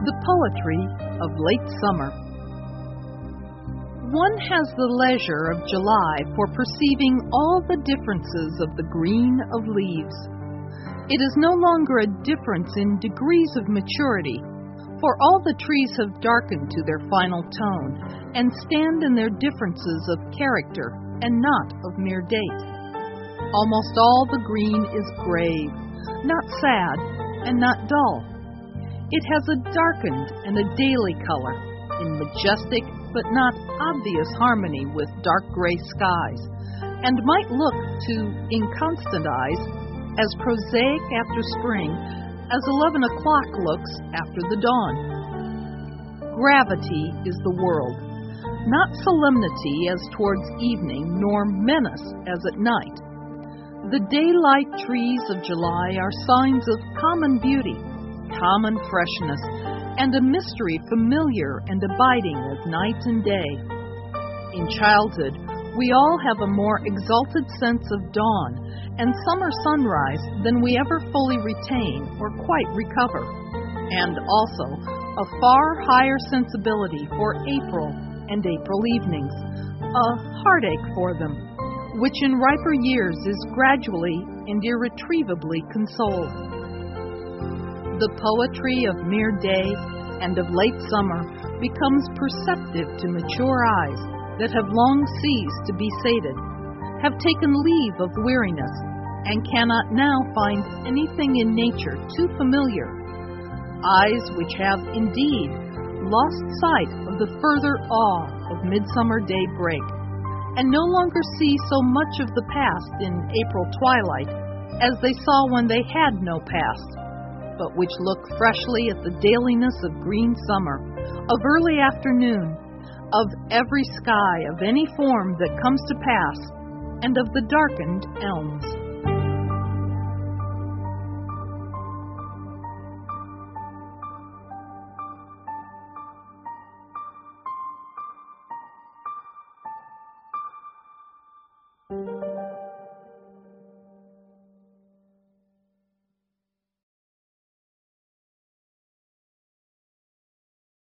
The poetry of late summer. One has the leisure of July for perceiving all the differences of the green of leaves. It is no longer a difference in degrees of maturity, for all the trees have darkened to their final tone and stand in their differences of character and not of mere date. Almost all the green is grave, not sad, and not dull. It has a darkened and a daily color, in majestic but not obvious harmony with dark gray skies, and might look to inconstant eyes as prosaic after spring as 11 o'clock looks after the dawn. Gravity is the world, not solemnity as towards evening, nor menace as at night. The daylight trees of July are signs of common beauty, common freshness, and a mystery familiar and abiding as night and day. In childhood, we all have a more exalted sense of dawn and summer sunrise than we ever fully retain or quite recover, and also a far higher sensibility for April and April evenings, a heartache for them, which in riper years is gradually and irretrievably consoled. The poetry of mere day and of late summer becomes perceptive to mature eyes that have long ceased to be sated, have taken leave of weariness, and cannot now find anything in nature too familiar. Eyes which have indeed lost sight of the further awe of midsummer daybreak, and no longer see so much of the past in April twilight as they saw when they had no past, but which look freshly at the dailiness of green summer, of early afternoon, of every sky of any form that comes to pass, and of the darkened elms.